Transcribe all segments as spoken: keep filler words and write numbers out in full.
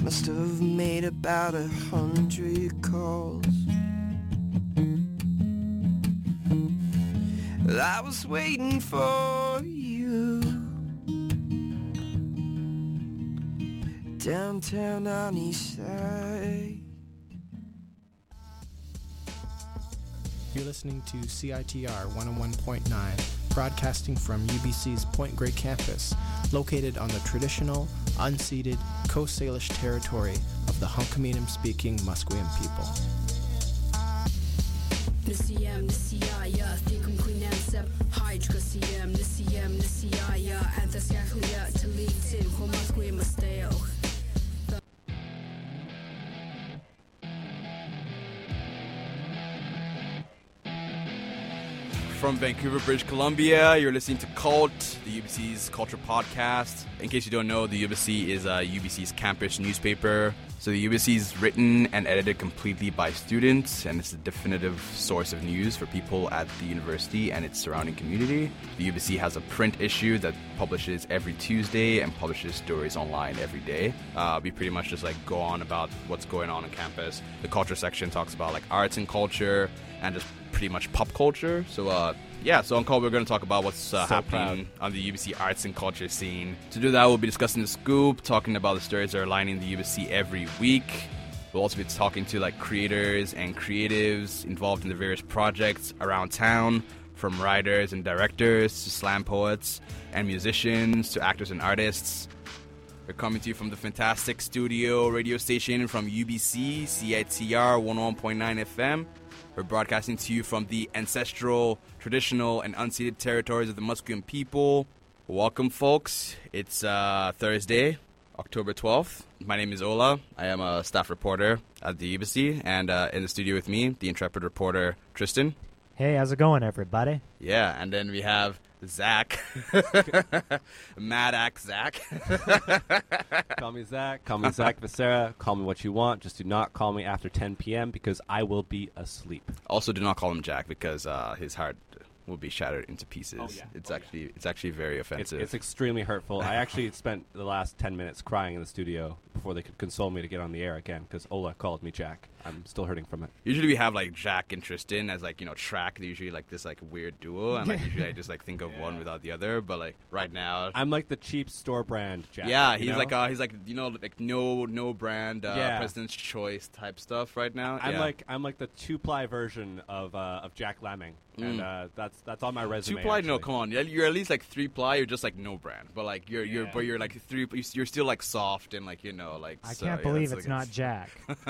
Must have made about a hundred calls. I was waiting for you downtown on East Side. You're listening to C I T R one oh one point nine, broadcasting from U B C's Point Grey campus, located on the traditional, unceded Coast Salish territory of the Hunkaminam-speaking Musqueam people. Nisiyam nisiyaya thikum quinansep hydra siyam nisiyam nisiyaya anthasyakhlia talitin homasquim masteo. From Vancouver, British Columbia, you're listening to Cult, the U B C's culture podcast. In case you don't know, the U B C is uh, U B C's campus newspaper. So the U B C is written and edited completely by students, and it's a definitive source of news for people at the university and its surrounding community. The U B C has a print issue that publishes every Tuesday and publishes stories online every day. Uh, we pretty much just like go on about what's going on on campus. The culture section talks about like arts and culture and just pretty much pop culture. So uh, yeah, so on Call we're going to talk about what's uh, so happening proud. on the U B C arts and culture scene. To do that, we'll be discussing the scoop, talking about the stories that are lining the U B C every week. We'll also be talking to like creators and creatives involved in the various projects around town, from writers and directors to slam poets and musicians to actors and artists. We're coming to you from the fantastic studio radio station from U B C, C I T R one oh one point nine F M. We're broadcasting to you from the ancestral, traditional, and unceded territories of the Musqueam people. Welcome, folks. It's uh, Thursday, October twelfth. My name is Ola. I am a staff reporter at the U B C, and uh, in the studio with me, the intrepid reporter, Tristan. Hey, how's it going, everybody? Yeah, and then we have Zach. Mad Axe Zach. Call me Zach. Call me Zach Becerra. Call me what you want. Just do not call me after ten p.m. because I will be asleep. Also, do not call him Jack because uh, his heart will be shattered into pieces. Oh, yeah. It's Oh, actually yeah. it's actually very It's, offensive. it's extremely hurtful. I actually spent the last ten minutes crying in the studio before they could console me to get on the air again because Ola called me Jack. I'm still hurting from it. Usually we have like Jack and Tristan as like, you know, track. They're usually like this like weird duo, and like usually I just like think of Yeah. one without the other. But like right now, I'm like the cheap store brand Jack. yeah, you he's know? like uh, he's like you know like no no brand uh, Yeah. President's Choice type stuff right now. I'm yeah. like I'm like the two ply version of uh, of Jack Lamming, and Mm. uh, that's that's on my resume. two ply. No, actually. come on. You're- You're at least like three ply. You're just like no brand, but like you're you're Yeah. but you're like three. You're still like soft and like you know like. I so, can't yeah, believe that's, it's like, not Jack.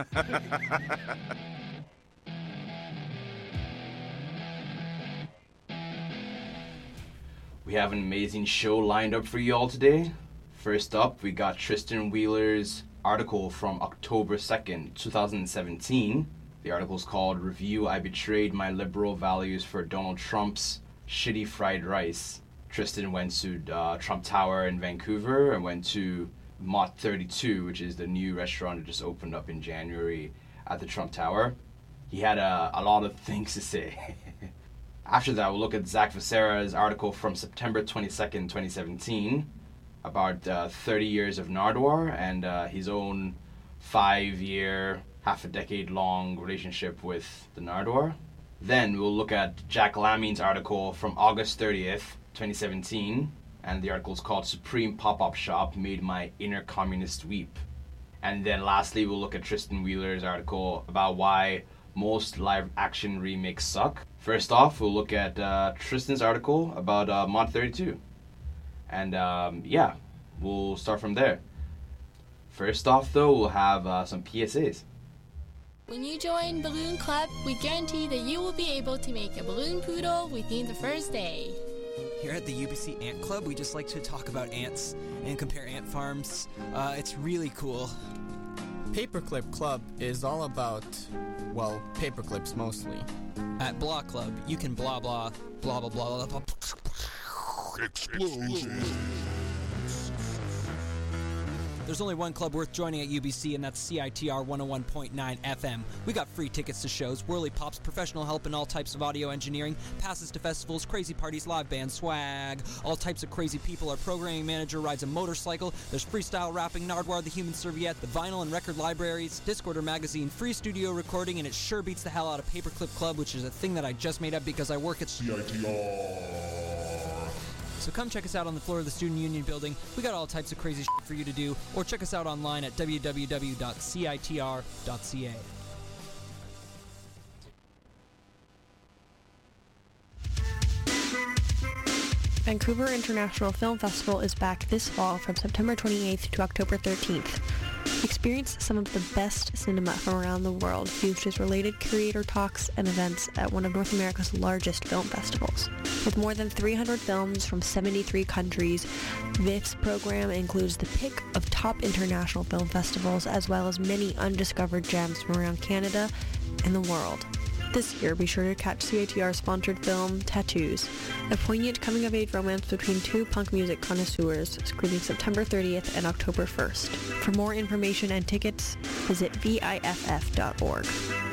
We have an amazing show lined up for you all today. First up, we got Tristan Wheeler's article from October second, twenty seventeen. The article is called Review I Betrayed My Liberal Values for Donald Trump's Shitty Fried Rice. Tristan went to uh, Trump Tower in Vancouver and went to Mott thirty-two, which is the new restaurant that just opened up in January at the Trump Tower. He had a, a lot of things to say. After that, we'll look at Zach Becerra's article from September twenty-second, twenty seventeen about uh, thirty years of Nardwuar and uh, his own five-year, half a decade-long relationship with the Nardwuar. Then we'll look at Jack Lamming's article from August thirtieth, twenty seventeen, and the article is called Supreme Pop-Up Shop Made My Inner Communist Weep. And then lastly, we'll look at Tristan Wheeler's article about why most live-action remakes suck. First off, we'll look at uh, Tristan's article about uh, Mott thirty-two. And um, yeah, we'll start from there. First off, though, we'll have uh, some P S As. When you join Balloon Club, we guarantee that you will be able to make a balloon poodle within the first day. Here at the U B C Ant Club, we just like to talk about ants and compare ant farms. Uh, it's really cool. Paperclip Club is all about, well, paperclips mostly. At Blah Club, you can blah blah, blah blah blah blah blah. There's only one club worth joining at U B C, and that's C I T R one oh one point nine F M. We got free tickets to shows, whirly pops, professional help in all types of audio engineering, passes to festivals, crazy parties, live band swag, all types of crazy people. Our programming manager rides a motorcycle. There's freestyle rapping, Nardwar the Human Serviette, the vinyl and record libraries, Discorder magazine, free studio recording, and it sure beats the hell out of Paperclip Club, which is a thing that I just made up because I work at C I T R. So come check us out on the floor of the Student Union building. We got all types of crazy shit for you to do, or check us out online at w w w dot c i t r dot c a. Vancouver International Film Festival is back this fall from September twenty-eighth to October thirteenth. Experience some of the best cinema from around the world fused with related creator talks and events at one of North America's largest film festivals. With more than three hundred films from seventy-three countries, this program includes the pick of top international film festivals as well as many undiscovered gems from around Canada and the world. This year, be sure to catch C I T R-sponsored film Tattoos, a poignant coming-of-age romance between two punk music connoisseurs, screening September thirtieth and October first. For more information and tickets, visit V I F F dot org.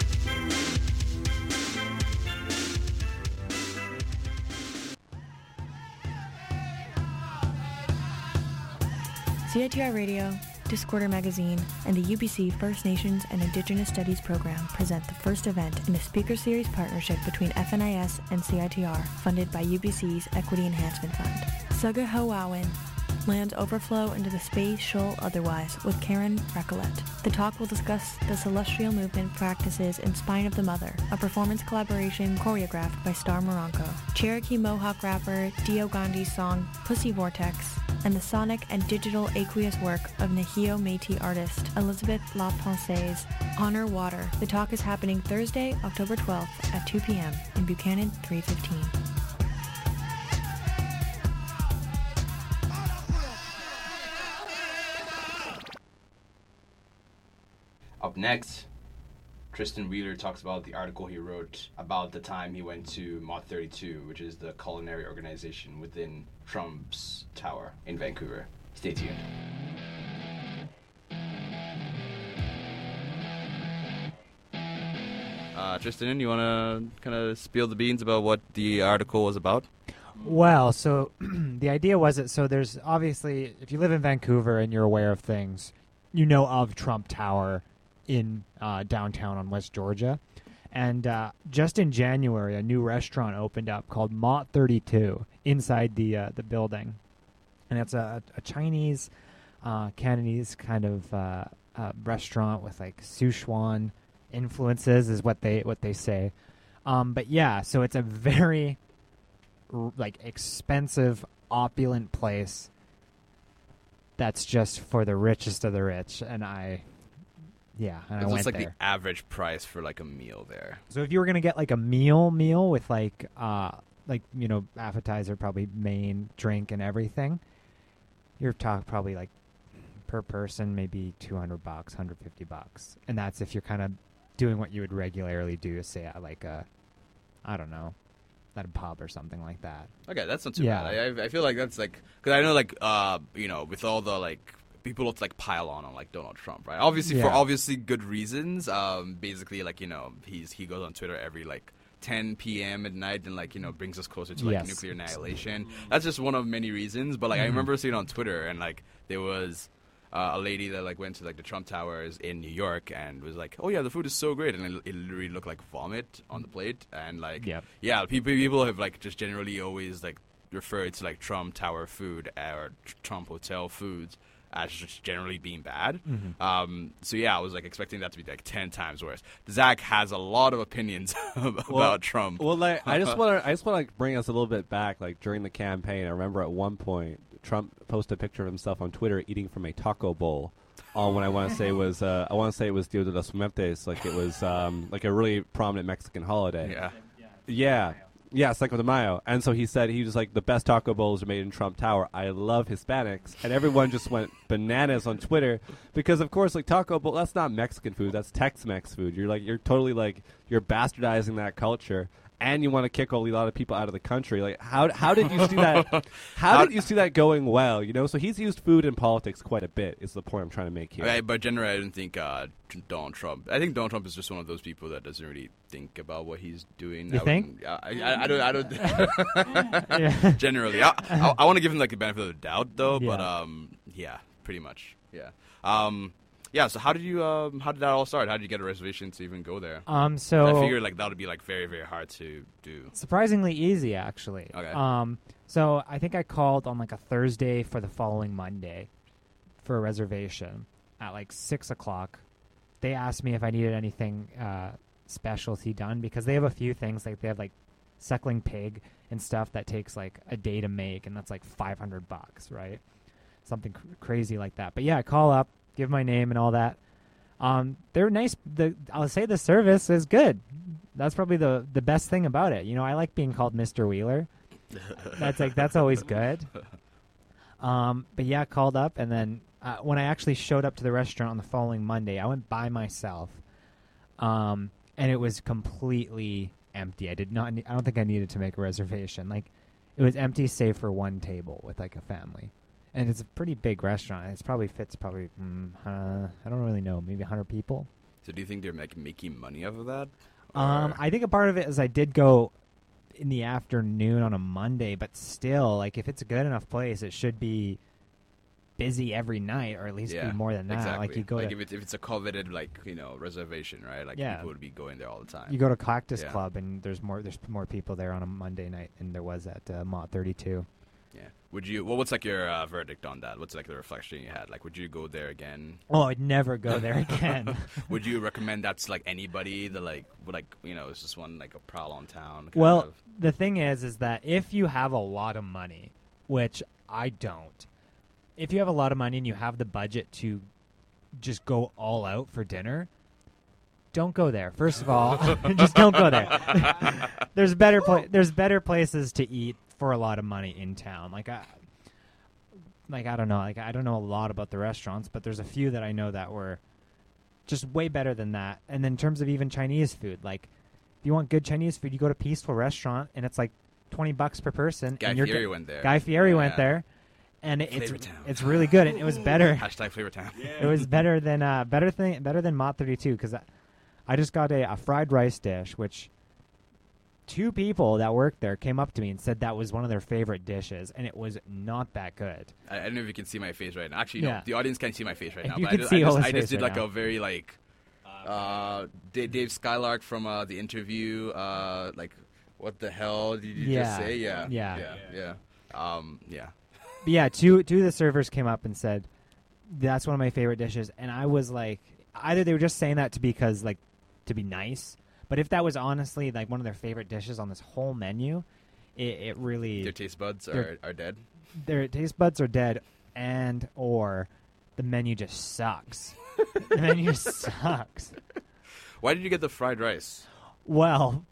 C I T R Radio, Discorder Magazine, and the U B C First Nations and Indigenous Studies program present the first event in a speaker series partnership between F N I S and C I T R, funded by U B C's Equity Enhancement Fund. Sugahowawin, Lands Overflow into the Space Shoal Otherwise, with Karen Recollet. The talk will discuss the celestial movement practices in Spine of the Mother, a performance collaboration choreographed by Star Moronco. Cherokee Mohawk rapper Dio Gandhi's song Pussy Vortex, and the sonic and digital aqueous work of Nahio Métis artist Elizabeth Lapense's Honor Water. The talk is happening Thursday, October twelfth at two p.m. in Buchanan three fifteen. Up next, Tristan Wheeler talks about the article he wrote about the time he went to Mod thirty-two, which is the culinary organization within Trump's Tower in Vancouver. Stay tuned. Uh, Tristan, you want to kind of spill the beans about what the article was about? Well, so the idea was that, so there's obviously, if you live in Vancouver and you're aware of things, you know of Trump Tower in uh, downtown on West Georgia. And uh, just in January, a new restaurant opened up called Mott thirty-two inside the uh, the building. And it's a, a Chinese, uh, Cantonese kind of uh, uh, restaurant with like Sichuan influences is what they what they say. Um, but yeah, so it's a very r- like expensive, opulent place that's just for the richest of the rich. And I... Yeah, and I went like there. The average price for like a meal there. So if you were gonna get like a meal meal with like uh like you know appetizer, probably main, drink, and everything, you're talking probably like per person maybe two hundred bucks, one hundred fifty bucks, and that's if you're kind of doing what you would regularly do, say at like a, I don't know, at a pub or something like that. Okay, that's not too Yeah. bad. I, I feel like that's like because I know like uh you know with all the like. People have to like pile on on like Donald Trump, right? Obviously Yeah. for obviously good reasons. Um, basically, like you know, he's he goes on Twitter every like ten p.m. at night and like you know brings us closer to like Yes. nuclear annihilation. That's just one of many reasons. But like I Mhm. remember seeing on Twitter and like there was uh, a lady that like went to like the Trump Towers in New York and was like, "Oh yeah, the food is so great," and it, it literally looked like vomit on the plate. And like Yep. yeah, people people have like just generally always like referred to like Trump Tower food or tr- Trump Hotel foods as just generally being bad. Mhm. Um, so yeah, I was like expecting that to be like ten times worse. Zach has a lot of opinions about Well- Trump. Well, like, I just want to, I just want to like, bring us a little bit back. Like during the campaign, I remember at one point Trump posted a picture of himself on Twitter eating from a taco bowl. On when I want to say was, uh, I want to say it was Dia de los Muertos, like it was um, like a really prominent Mexican holiday. Yeah. Yeah. Yeah, Cinco de Mayo. And so he said he was like, the best taco bowls are made in Trump Tower. I love Hispanics. And everyone just went bananas on Twitter because, of course, like taco bowl, that's not Mexican food. That's Tex-Mex food. You're like, you're totally like, you're bastardizing that culture. and you want to kick a lot of people out of the country. Like, how how did you see that? How did you see that going well? You know, so he's used food in politics quite a bit. Is the point I'm trying to make here. Okay, but generally, I don't think uh, Donald Trump. I think Donald Trump is just one of those people that doesn't really think about what he's doing. You I think? I, I, I don't. I don't. Yeah. Generally, I, I, I want to give him like the benefit of the doubt, though. Yeah. But um, yeah, pretty much. Yeah. Um. Yeah, so how did you um how did that all start? How did you get a reservation to even go there? Um, so I figured like that would be like very very hard to do. Surprisingly easy, actually. Okay. Um, so I think I called on like a Thursday for the following Monday for a reservation at like six o'clock. They asked me if I needed anything uh, specialty done because they have a few things like they have like suckling pig and stuff that takes like a day to make, and that's like five hundred bucks, right? Something cr- crazy like that. But yeah, I call up, give my name and all that. Um, they're nice. The I'll say the service is good. That's probably the the best thing about it. You know, I like being called Mister Wheeler. That's like that's always good. Um, but yeah, called up, and then uh, when I actually showed up to the restaurant on the following Monday, I went by myself, um, and it was completely empty. I did not. Ne- I don't think I needed to make a reservation. Like, it was empty save for one table with like a family. And it's a pretty big restaurant. It's probably fits probably, mm, uh, I don't really know, maybe one hundred people. So do you think they're like making money off of that? Um, I think a part of it is I did go in the afternoon on a Monday, but still, like, if it's a good enough place, it should be busy every night, or at least yeah, be more than that. Exactly. Like, you go like to, if it's if it's a coveted like you know reservation, right? Like Yeah. people would be going there all the time. you go to Cactus Yeah. Club, and there's more there's more people there on a Monday night than there was at uh, Mott thirty-two. Yeah. Would you? Well, what's like your uh, verdict on that? What's like the reflection you had? Like, would you go there again? Oh, I'd never go there again. Would you recommend that to like anybody that like would like you know it's just one like a prowl on town? kind Well, of? the thing is, is that if you have a lot of money, which I don't, if you have a lot of money and you have the budget to just go all out for dinner, don't go there. First of all, just don't go there. there's better pla- there's better places to eat for a lot of money in town. Like I, like I don't know, like I don't know a lot about the restaurants, but there's a few that I know that were just way better than that. And then in terms of even Chinese food, like if you want good Chinese food, you go to Peaceful Restaurant, and it's like twenty bucks per person. Guy and you're Fieri get- went there. Guy Fieri Yeah. went there, and it, it's Flavor Town. it's really good, and it was better. Hashtag Flavor Town. It was better than uh, better thing better than Mott thirty-two because I, I just got a, a fried rice dish, which two people that worked there came up to me and said that was one of their favorite dishes, and it was not that good. I, I don't know if you can see my face right now. Actually, Yeah. no. The audience can't see my face right now. You but can I just, see I just, Ola's I just face did right like now. a very like uh, Dave, Dave Skylark from uh, the interview. Uh, like, what the hell did you Yeah. just say? Yeah. Yeah. Yeah. Yeah. Um, yeah. But yeah, two two of the servers came up and said that's one of my favorite dishes, and I was like, either they were just saying that to because like to be nice, but if that was honestly like one of their favorite dishes on this whole menu, it, it really Their taste buds They're- are, are dead. their taste buds are dead, and or the menu just sucks. The menu sucks. Why did you get the fried rice? Well,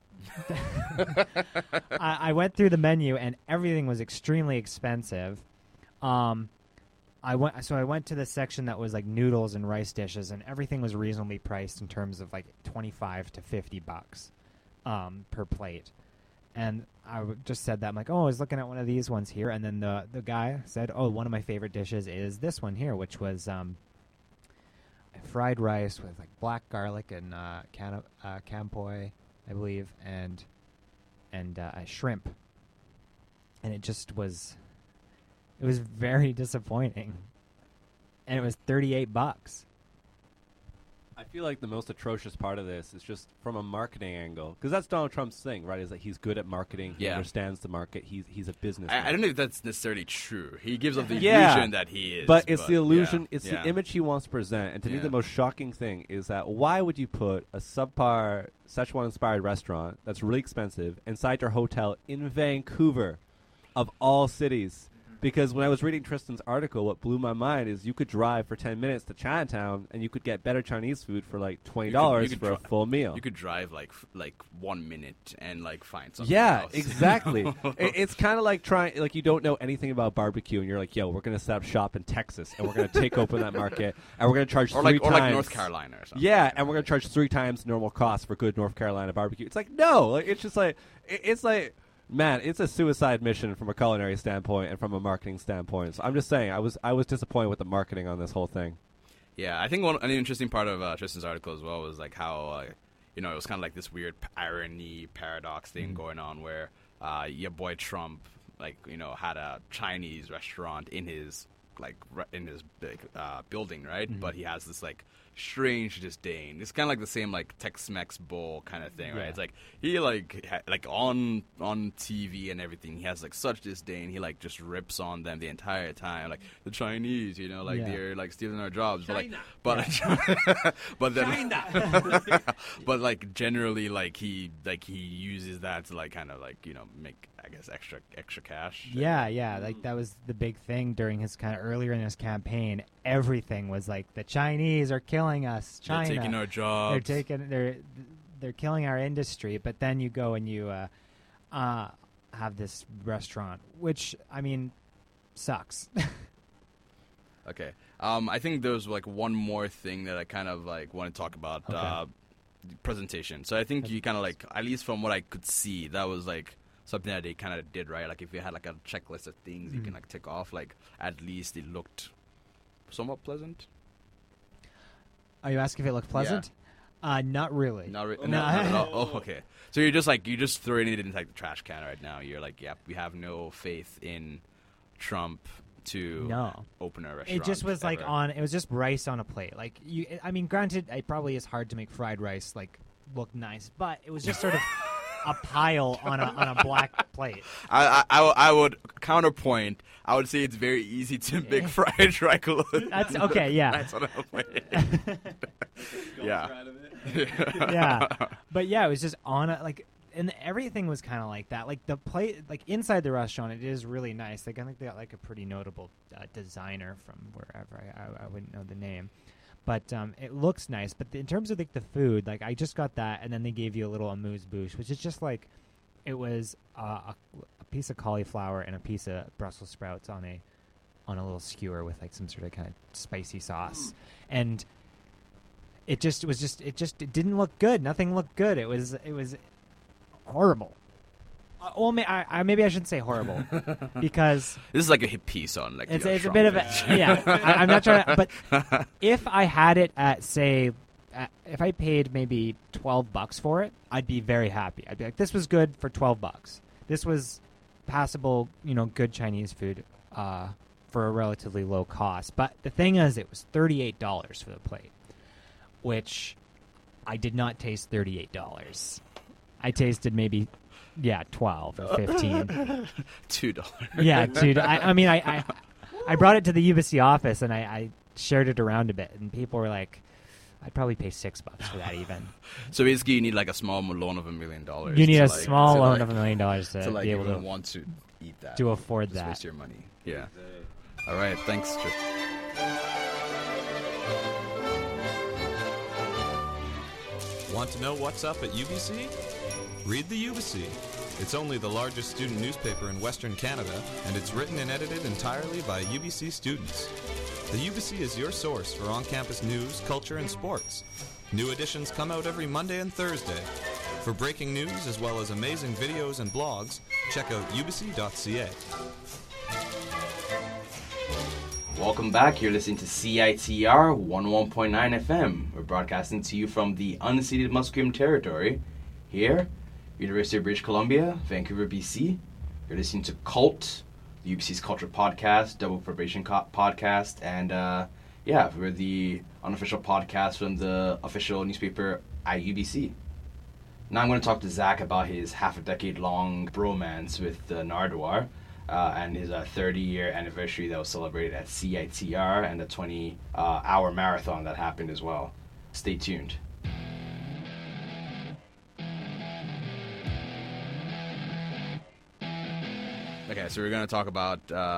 I, I went through the menu and everything was extremely expensive. Um, I went so I went to the section that was like noodles and rice dishes, and everything was reasonably priced in terms of like twenty-five to fifty bucks um, per plate. And I w- just said that I'm like, oh, I was looking at one of these ones here, and then the the guy said, oh, one of my favorite dishes is this one here, which was um, fried rice with like black garlic and uh, can- uh, campoy, I believe, and and uh, a shrimp. And it just was, it was very disappointing. And it was thirty-eight bucks. I feel like the most atrocious part of this is just from a marketing angle, because that's Donald Trump's thing, right? Is that he's good at marketing, he Yeah. understands the market, he's he's a businessman. I, I don't know if that's necessarily true. He gives off the Yeah. illusion that he is. But it's the illusion, yeah, it's yeah. the image he wants to present. And to me, Yeah. the most shocking thing is that why would you put a subpar Szechuan-inspired restaurant that's really expensive inside your hotel in Vancouver, of all cities? Because when I was reading Tristan's article, what blew my mind is you could drive for ten minutes to Chinatown and you could get better Chinese food for like twenty dollars for dri- a full meal. You could drive like f- like one minute and like find something Yeah, else. exactly. it, it's kind of like trying, like you don't know anything about barbecue, and you're like, "Yo, we're gonna set up shop in Texas, and we're gonna take open that market, and we're gonna charge or three like times." or like North Carolina or something. Yeah, and we're gonna charge three times normal cost for good North Carolina barbecue. It's like no, like it's just like it, it's like. Man, it's a suicide mission from a culinary standpoint and from a marketing standpoint. So I'm just saying, I was I was disappointed with the marketing on this whole thing. Yeah, I think one an interesting part of uh, Tristan's article as well was like how uh, you know it was kind of like this weird p- irony paradox thing Mm-hmm. going on where uh, your boy Trump like you know had a Chinese restaurant in his like re- in his big uh, building, right? Mm-hmm. But he has this like strange disdain. It's kind of like the same like Tex-Mex bowl kind of thing, right? Yeah. It's like he like ha- like on on T V and everything, he has like such disdain. He like just rips on them the entire time, like the Chinese, you know, like Yeah. they're like stealing our jobs. China. But like, but but then, China. but like generally, like he like he uses that to like kind of like you know make I guess extra extra cash. Yeah, yeah, like that was the big thing during his kind of earlier in his campaign. Everything was like the Chinese are killing us. China, They're taking our jobs. They're taking they're they're killing our industry. But then you go and you uh, uh, have this restaurant, which I mean sucks. Okay. Um, I think there's like one more thing that I kind of like want to talk about. Okay. Uh, presentation. So I think you kind of like, at least from what I could see, that was like something that they kind of did right. Like if you had like a checklist of things you Mhm. can like tick off, like at least it looked somewhat pleasant. Are you asking if it looked pleasant? Uh, not really. Not, re- No. not, not at all. Oh, okay. So you're just like you're just throwing it into like the trash can right now. You're like, yeah, we have no faith in Trump to No. open a restaurant. It just was like ever. on. It was just rice on a plate. Like you. I mean, granted, it probably is hard to make fried rice like look nice, but it was just sort of a pile on a on a black plate. I, I, I, w- I would counterpoint. I would say it's very easy to make fried rice. That's okay. Yeah. That's what I'm saying. Yeah. Yeah. But yeah, it was just on a like, and everything was kind of like that. Like the plate, like inside the restaurant, it is really nice. Like I think they got like a pretty notable uh, designer from wherever. I, I, I wouldn't know the name. But um, it looks nice. But in terms of like the food, like I just got that, and then they gave you a little amuse-bouche, which is just like it was uh, a, a piece of cauliflower and a piece of Brussels sprouts on a on a little skewer with like some sort of kind of spicy sauce, and it just was just it just it didn't look good. Nothing looked good. It was it was horrible. Uh, well, may, I, I, maybe I shouldn't say horrible because This is like a hit piece on like it's the it's a Trump bit of a page. yeah. I, I'm not trying to, but if I had it at say, at, if I paid maybe twelve bucks for it, I'd be very happy. I'd be like, this was good for twelve bucks. This was passable, you know, good Chinese food uh, for a relatively low cost. But the thing is, it was thirty-eight dollars for the plate, which I did not taste thirty-eight dollars. I tasted maybe. Yeah, twelve or fifteen. Two dollars. Yeah, dude. I, I mean, I, I I brought it to the U B C office and I, I shared it around a bit, and people were like, "I'd probably pay six bucks for that." Even So basically, you need like a small loan of a million dollars. you need to, a like- small to, loan like- of a million dollars to, to like be able even to want to eat that. to afford Just that. waste your money. Yeah. All right. Thanks, Tristan. Want to know what's up at U B C? Read the U B C. It's only the largest student newspaper in Western Canada, and it's written and edited entirely by U B C students. The U B C is your source for on-campus news, culture, and sports. New editions come out every Monday and Thursday. For breaking news as well as amazing videos and blogs, check out u b c dot c a. Welcome back. You're listening to C I T R one oh one point nine F M. We're broadcasting to you from the unceded Musqueam territory. Here, University of British Columbia, Vancouver, B C. You're listening to Cult, the U B C's culture podcast, Double Probation co- podcast, and uh, yeah, we're the unofficial podcast from the official newspaper at U B C. Now I'm going to talk to Zach about his half a decade long bromance with uh, Nardwuar. Uh, and his uh, thirty year anniversary that was celebrated at C I T R, and the twenty hour marathon that happened as well. Stay tuned. Okay, so we're going to talk about uh,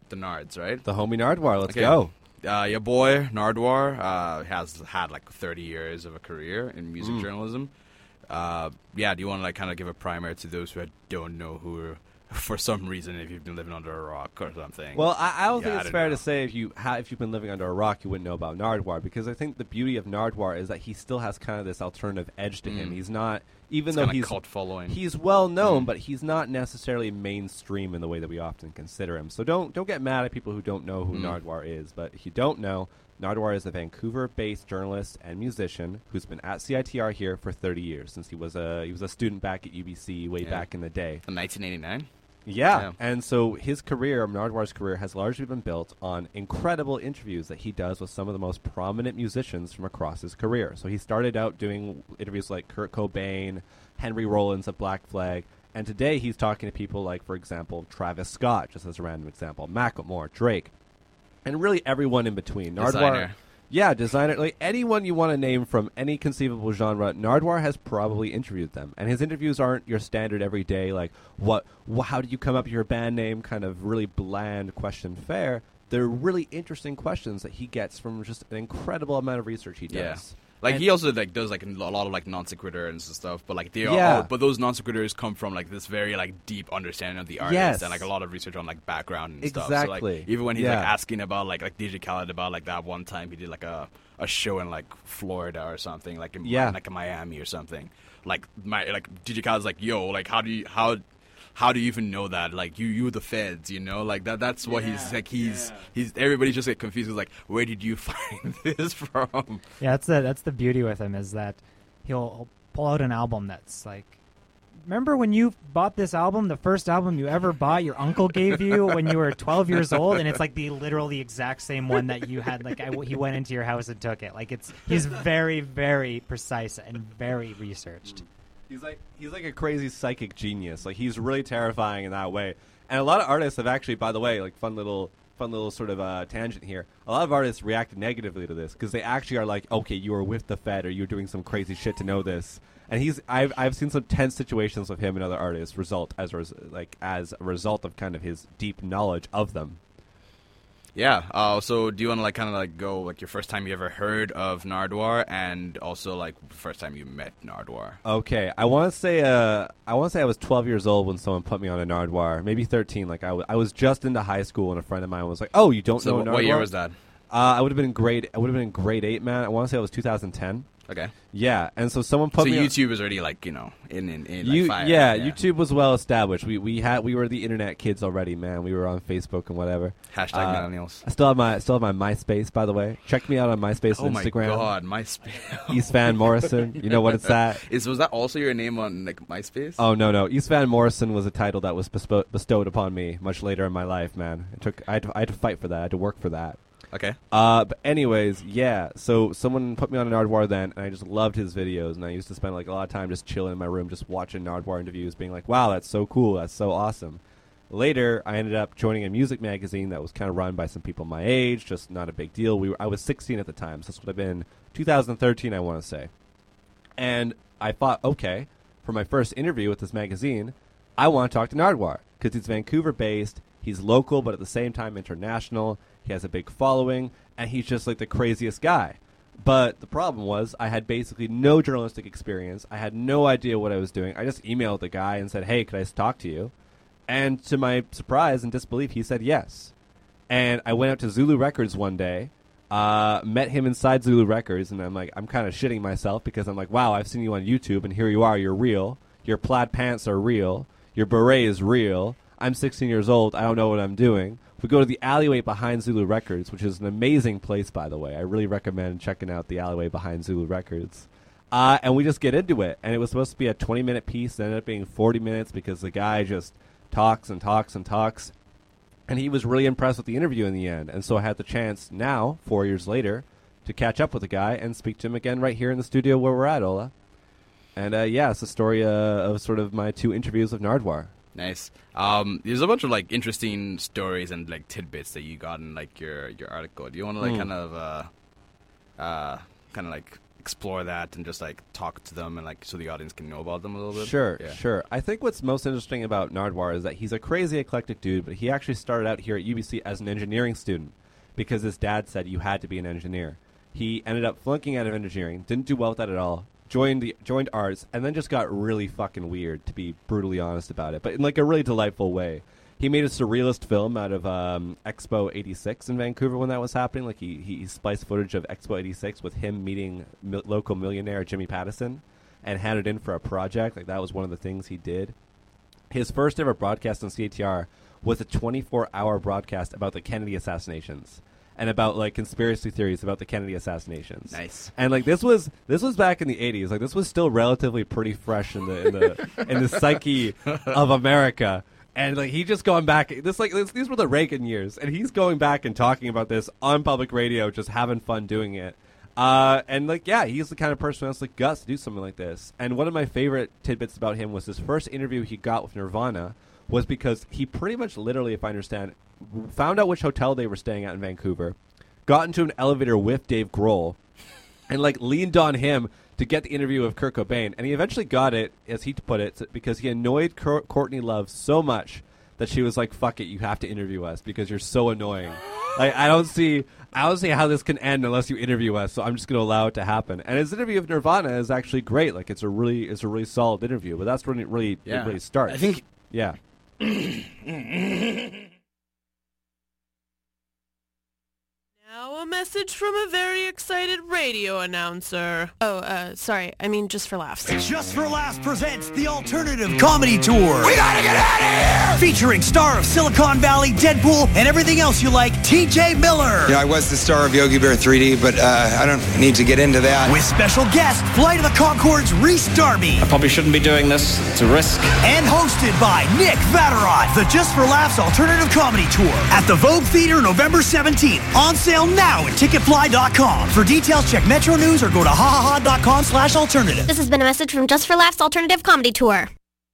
the Nards, right? The homie Nardwuar. Let's Okay. go. Uh, your boy Nardwuar uh, has had like thirty years of a career in music Mm. journalism. Uh, yeah, do you want to like kind of give a primer to those who don't know who, for some reason, if you've been living under a rock or something? Well, I, I don't Yeah, think I it's don't fair know. to say if you ha- if you've been living under a rock, you wouldn't know about Nardwuar, because I think the beauty of Nardwuar is that he still has kind of this alternative edge to him. Mm. He's not, even It's though kinda he's cult following. he's well known, Mm. but he's not necessarily mainstream in the way that we often consider him. So don't don't get mad at people who don't know who Mm. Nardwuar is. But if you don't know, Nardwuar is a Vancouver-based journalist and musician who's been at C I T R here for thirty years, since he was a he was a student back at U B C way Yeah. back in the day. In nineteen eighty-nine? Yeah. Yeah. And so his career, Nardwar's career, has largely been built on incredible interviews that he does with some of the most prominent musicians from across his career. So he started out doing interviews like Kurt Cobain, Henry Rollins of Black Flag, and today he's talking to people like, for example, Travis Scott, just as a random example, Macklemore, Drake, and really everyone in between. Nardwuar, Designer. yeah, designer, like anyone you want to name from any conceivable genre, Nardwuar has probably interviewed them. And his interviews aren't your standard everyday, like, what, wh- how did you come up with your band name, kind of really bland question fare. They're really interesting questions that he gets from just an incredible amount of research he does. Yeah. Like And- he also like does like a lot of like non sequiturs and stuff, but like they are Yeah. all, but those non sequiturs come from like this very like deep understanding of the artist Yes. and like a lot of research on like background and stuff. So Exactly. like even when he's Yeah. like asking about like like D J Khaled about like that one time he did like a a show in like Florida or something, like in Yeah. like in Miami or something. Like my like D J Khaled's like, yo, like how do you how how do you even know that? Like you, you the feds, you know, like that. That's what he's like. He's he's. Everybody's just like confused. He's like, where did you find this from? Yeah, that's the that's the beauty with him, is that he'll, he'll pull out an album that's like, remember when you bought this album, the first album you ever bought, your uncle gave you when you were twelve years old, and it's like the literal the exact same one that you had. Like I, he went into your house and took it. Like it's he's very very precise and very researched. He's like he's like a crazy psychic genius. Like he's really terrifying in that way. And a lot of artists have actually, by the way, like fun little fun little sort of uh, tangent here. A lot of artists reacted negatively to this because they actually are like, okay, you were with the Fed or you're doing some crazy shit to know this. And he's I've I've seen some tense situations with him and other artists result as a res- like as a result of kind of his deep knowledge of them. Yeah. Uh, so do you want to like kind of like go like your first time you ever heard of Nardwuar and also like the first time you met Nardwuar? Okay, I want to say uh, I want to say I was twelve years old when someone put me on a Nardwuar, maybe thirteen. Like I, w- I was just into high school, and a friend of mine was like, "Oh, you don't So know wh- what Nardwuar?" year was that? Uh, I would have been in grade. I would have been in grade eight, man. I want to say it was two thousand ten. Okay. Yeah, and so someone put So me. on- YouTube was already like you know in in, in You- like fire. yeah, YouTube was well established. We we had we were the internet kids already, man. We were on Facebook and whatever. Hashtag Uh, millennials. I still have my I still have my MySpace, by the way. Check me out on MySpace Oh and my Instagram. god, MySpace. East Van Morrison. You know what it's at? Is was that also your name on like MySpace? Oh no no! East Van Morrison was a title that was bespo- bestowed upon me much later in my life, man. It took I had, to, I had to fight for that. I had to work for that. Okay. Uh, but anyways, yeah. So someone put me on a Nardwuar then, and I just loved his videos. And I used to spend like a lot of time just chilling in my room, just watching Nardwuar interviews, being like, "Wow, that's so cool. That's so awesome." Later, I ended up joining a music magazine that was kind of run by some people my age, just not a big deal. We were, I was sixteen at the time, so this would have been two thousand thirteen, I want to say. And I thought, okay, for my first interview with this magazine, I want to talk to Nardwuar because he's Vancouver-based, he's local, but at the same time international. He has a big following, and he's just like the craziest guy. But the problem was I had basically no journalistic experience. I had no idea what I was doing. I just emailed the guy and said, hey, could I talk to you? And to my surprise and disbelief, he said yes. And I went out to Zulu Records one day, uh, met him inside Zulu Records, and I'm like, I'm kind of shitting myself because I'm like, wow, I've seen you on YouTube, and here you are, you're real. Your plaid pants are real. Your beret is real. I'm sixteen years old. I don't know what I'm doing. We go to the alleyway behind Zulu Records, which is an amazing place, by the way. I really recommend checking out the alleyway behind Zulu Records. Uh, and we just get into it. And it was supposed to be a twenty-minute piece. It ended up being forty minutes because the guy just talks and talks and talks. And he was really impressed with the interview in the end. And so I had the chance now, four years later, to catch up with the guy and speak to him again right here in the studio where we're at, Ola. And, uh, yeah, it's the story uh, of sort of my two interviews with Nardwuar. Nice. Um, there's a bunch of like interesting stories and like tidbits that you got in like your your article. Do you want to like Mm. kind of uh, uh, kind of like explore that and just like talk to them and like so the audience can know about them a little bit? Sure, Yeah. sure. I think what's most interesting about Nardwuar is that he's a crazy eclectic dude, but he actually started out here at U B C as an engineering student because his dad said you had to be an engineer. He ended up flunking out of engineering, didn't do well with that at all, joined the joined arts, and then just got really fucking weird, to be brutally honest about it, but in like a really delightful way. He made a surrealist film out of um, Expo eighty-six in Vancouver when that was happening. Like he, he spliced footage of Expo eighty-six with him meeting mi- local millionaire Jimmy Pattison and handed in for a project. Like that was one of the things he did. His first ever broadcast on C A T R was a twenty-four hour broadcast about the Kennedy assassinations and about like conspiracy theories about the Kennedy assassinations. Nice. And like this was this was back in the eighties. Like this was still relatively pretty fresh in the in the in the psyche of America. And like he just going back, this like this, these were the Reagan years, and he's going back and talking about this on public radio, just having fun doing it. Uh, and like yeah, he's the kind of person who has like guts to do something like this. And one of my favorite tidbits about him was his first interview he got with Nirvana was because he pretty much literally, if I understand, found out which hotel they were staying at in Vancouver, got into an elevator with Dave Grohl, and like leaned on him to get the interview of Kurt Cobain. And he eventually got it, as he put it, because he annoyed Cor- Courtney Love so much that she was like, fuck it, you have to interview us because you're so annoying. Like, I don't see I don't see how this can end unless you interview us, so I'm just going to allow it to happen. And his interview of Nirvana is actually great. Like, it's a really it's a really solid interview, but that's when it really, Yeah. it really starts. I think... Yeah. Now a message from a very excited radio announcer. Oh, uh, sorry. I mean, Just for Laughs. Just for Laughs presents the Alternative Comedy Tour. We gotta get out of here! Featuring star of Silicon Valley, Deadpool, and everything else you like, T J Miller. You know, I was the star of Yogi Bear three D, but uh, I don't need to get into that. With special guest, Flight of the Conchords, Reese Darby. I probably shouldn't be doing this. It's a risk. And hosted by Nick Vatterott. The Just for Laughs Alternative Comedy Tour at the Vogue Theater November seventeenth. On sale now at ticket fly dot com. For details, check Metro News or go to hahaha dot com slash alternative. This has been a message from Just for Laughs Alternative Comedy Tour.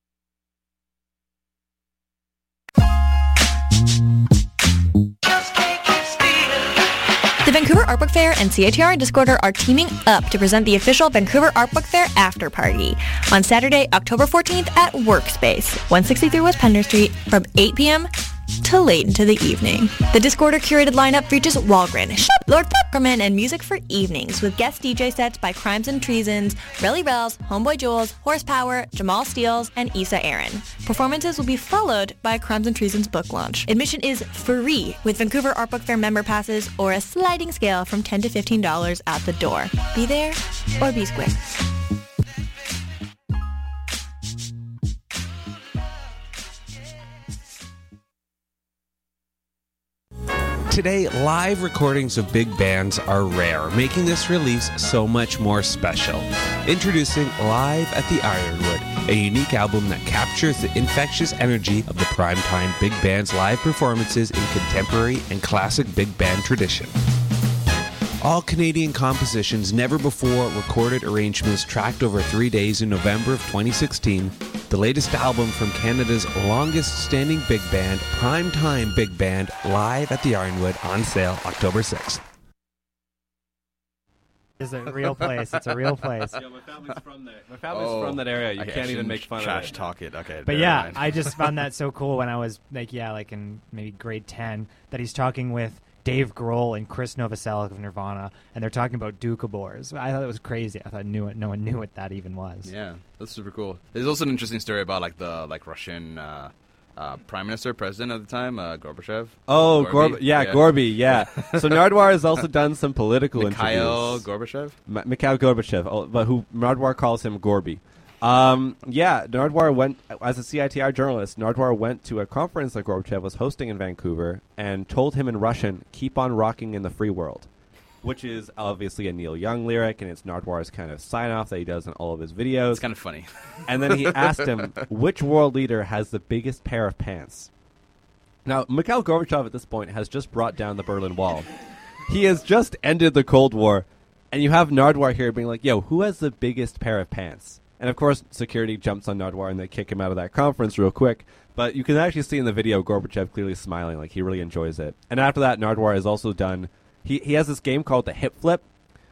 The Vancouver Art Book Fair and C A T R and Discorder are teaming up to present the official Vancouver Art Book Fair After Party on Saturday, October fourteenth at Workspace, one sixty-three West Pender Street from eight p.m. to late into the evening. The Discorder curated lineup features Walgren, Shep, Lord Pepperman, and music for evenings with guest D J sets by Crimes and Treasons, Relly Rells, Homeboy Jules, Horsepower, Jamal Steels, and Issa Aaron. Performances will be followed by a Crimes and Treasons book launch. Admission is free with Vancouver Art Book Fair member passes or a sliding scale from ten to fifteen dollars at the door. Be there or be square. Today, live recordings of big bands are rare, making this release so much more special. Introducing Live at the Ironwood, a unique album that captures the infectious energy of the primetime big band's live performances in contemporary and classic big band tradition. All Canadian compositions, never before recorded arrangements tracked over three days in November of twenty sixteen, the latest album from Canada's longest-standing big band, Primetime Big Band, Live at the Ironwood, on sale October sixth. It's a real place. It's a real place. Yeah, my family's from there. My family's oh, from that area. You okay, can't even make fun trash of it. talk it. Okay, but yeah, mind. I just found that so cool when I was like, yeah, like in maybe grade ten, that he's talking with Dave Grohl and Chris Novoselic of Nirvana, and they're talking about Doukhobors. I thought it was crazy. I thought knew it, no one knew what that even was. Yeah, that's super cool. There's also an interesting story about like the like Russian uh, uh, prime minister, president at the time, uh, Gorbachev. Oh, Gorb- yeah, yeah, Gorby, yeah. So Nardwuar has also done some political Mikhail interviews. Gorbachev? M- Mikhail Gorbachev, but who Nardwuar calls him Gorby. Um, yeah, Nardwuar went, as a C I T R journalist, Nardwuar went to a conference that Gorbachev was hosting in Vancouver and told him in Russian, keep on rocking in the free world, which is obviously a Neil Young lyric, and it's Nardwuar's kind of sign-off that he does in all of his videos. It's kind of funny. And then he asked him, which world leader has the biggest pair of pants? Now, Mikhail Gorbachev at this point has just brought down the Berlin Wall. He has just ended the Cold War, and you have Nardwuar here being like, yo, who has the biggest pair of pants? And, of course, security jumps on Nardwuar and they kick him out of that conference real quick. But you can actually see in the video Gorbachev clearly smiling, like he really enjoys it. And after that, Nardwuar has also done... He, he has this game called the Hip Flip,